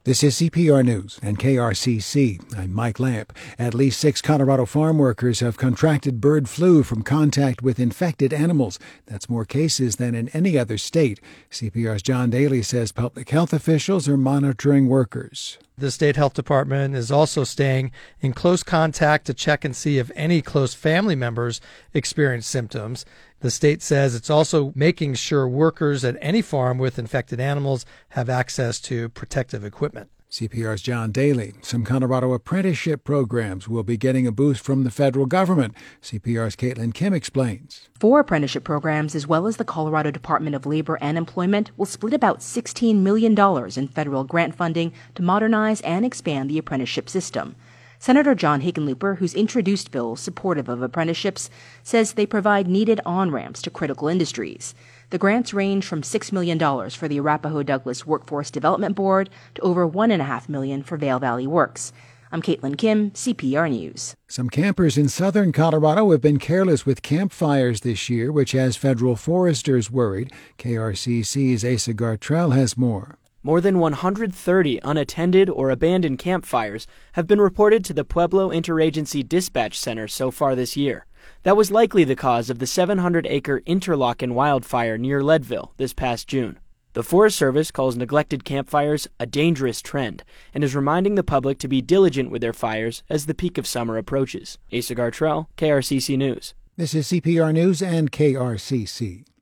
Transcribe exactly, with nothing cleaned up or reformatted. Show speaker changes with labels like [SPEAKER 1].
[SPEAKER 1] This is C P R News and K R C C. I'm Mike Lamp. At least six Colorado farm workers have contracted bird flu from contact with infected animals. That's more cases than in any other state. C P R's John Daly says public health officials are monitoring workers.
[SPEAKER 2] The state health department is also staying in close contact to check and see if any close family members experience symptoms. The state says it's also making sure workers at any farm with infected animals have access to protective equipment.
[SPEAKER 1] C P R's John Daly. Some Colorado apprenticeship programs will be getting a boost from the federal government. C P R's Caitlin Kim explains.
[SPEAKER 3] Four apprenticeship programs, as well as the Colorado Department of Labor and Employment, will split about sixteen million dollars in federal grant funding to modernize and expand the apprenticeship system. Senator John Hickenlooper, who's introduced bills supportive of apprenticeships, says they provide needed on-ramps to critical industries. The grants range from six million dollars for the Arapahoe Douglas Workforce Development Board to over one point five million dollars for Vail Valley Works. I'm Caitlin Kim, C P R News.
[SPEAKER 1] Some campers in southern Colorado have been careless with campfires this year, which has federal foresters worried. K R C C's Asa Gartrell has more.
[SPEAKER 4] More than one hundred thirty unattended or abandoned campfires have been reported to the Pueblo Interagency Dispatch Center so far this year. That was likely the cause of the seven hundred acre Interlochen wildfire near Leadville this past June. The Forest Service calls neglected campfires a dangerous trend and is reminding the public to be diligent with their fires as the peak of summer approaches. Asa Gartrell, K R C C News.
[SPEAKER 1] This is C P R News and K R C C.